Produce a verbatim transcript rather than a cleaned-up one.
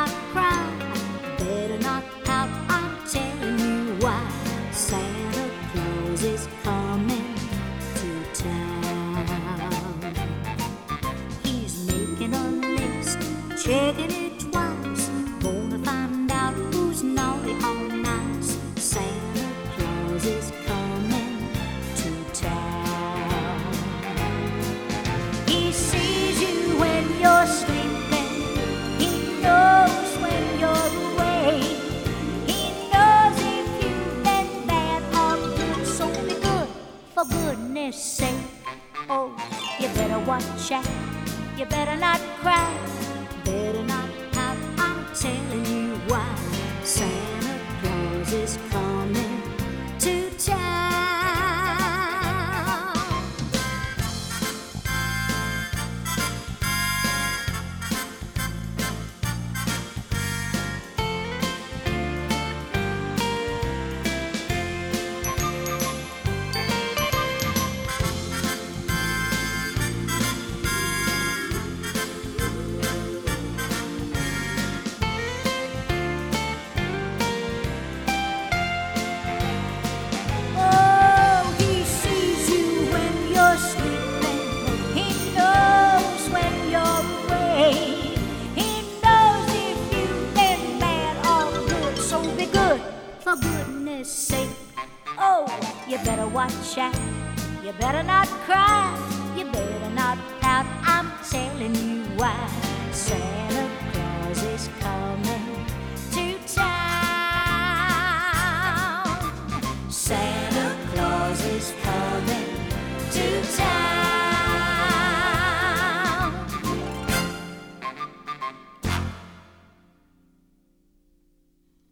not cry, better not pout, I'm telling you why. Santa Claus is coming to town. He's making a list, checking it twice, gonna find out who's naughty or nice. Santa Claus is coming to town. He sees you when you're sleeping, he knows when you're awake, he knows if you've been bad or good, so be good, for goodness sake. Oh, you better watch out, you better not cry, better not pout, I'm telling you why. Santa Claus is coming to town. Oh, he sees you when you're sleeping, he knows when you're awake, he knows if you've been bad or good, so be good, for goodness sake. Oh, you better watch out, you better not cry, you better not pout, I'm telling you why. Santa Claus is coming